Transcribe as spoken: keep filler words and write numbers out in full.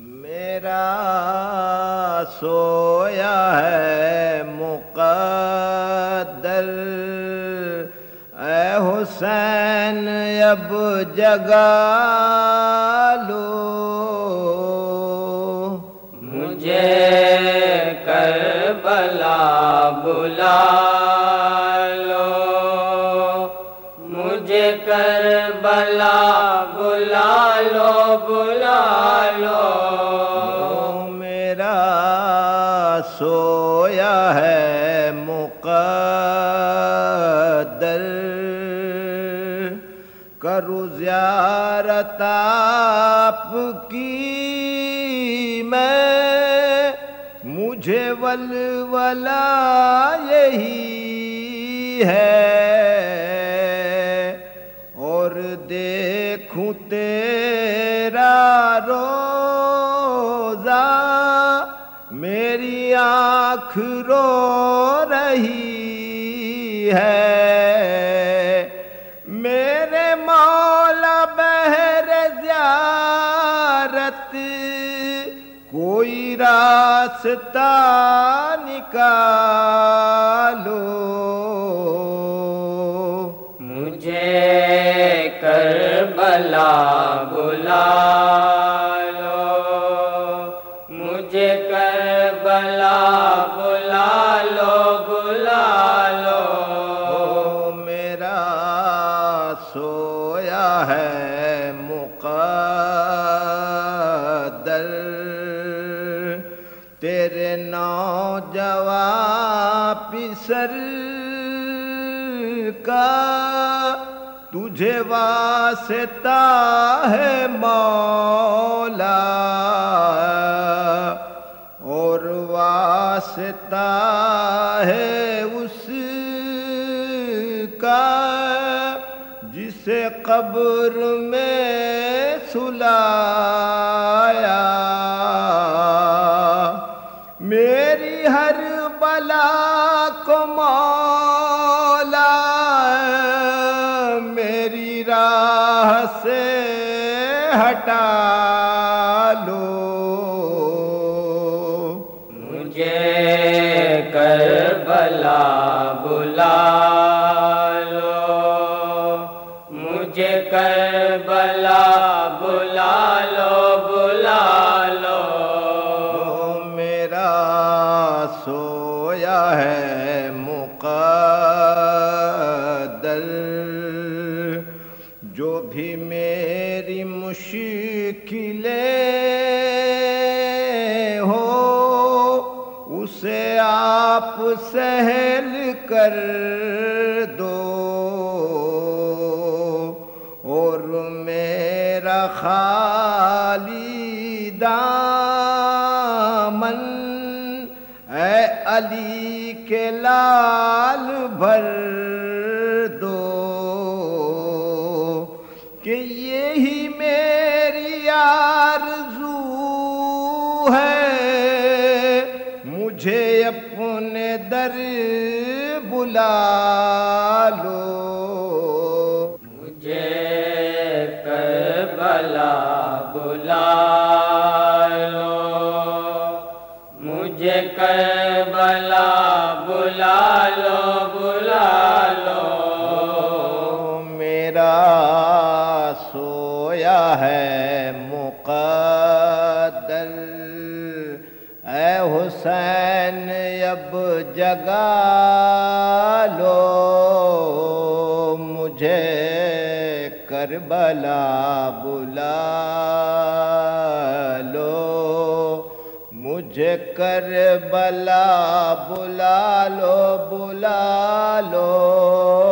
میرا سویا ہے مقدر، اے حسین اب جگا لو، مجھے کربلا بلا لو، مجھے کربلا بلا لو بلا لو، میرا سویا ہے مقدر، کروں زیارت آپ کی میں، مجھے ولولہ یہی ہے، اور دیکھوں تیرا روزہ میری آنکھ رو رہی ہے، میرے مولا بہر زیارت کوئی راستہ نکالو، مجھے کربلا بلا لو، مجھے کربلا بلا لو بلا لو، میرا سویا ہے مقدر، تیرے نوجوان پسر کا تجھے واسطہ ہے مولا، اور واسطہ ہے اس کا جسے قبر میں سلایا، میری ہر بلا کو مولا میری راہ سے ہٹا لو، مجھے کربلا بلا لو، مجھے کربلا بلا لو بلا لو، میرا سویا ہے مقدر، جو بھی میری مشکلیں ہو اسے آپ سہل کر دو، اور میرا خالی دامن اے علی کے لال بھر دو، کہ یہی میری آرزو ہے، مجھے اپنے در بلا لو، مجھے کربلا بلا لو، مجھے کربلا بلا لو بلا لو، میرا سویا ہے مقدر، اے حسین اب جگا لو، مجھے کربلا بلا لو، مجھے کربلا بلا لو بلا لو۔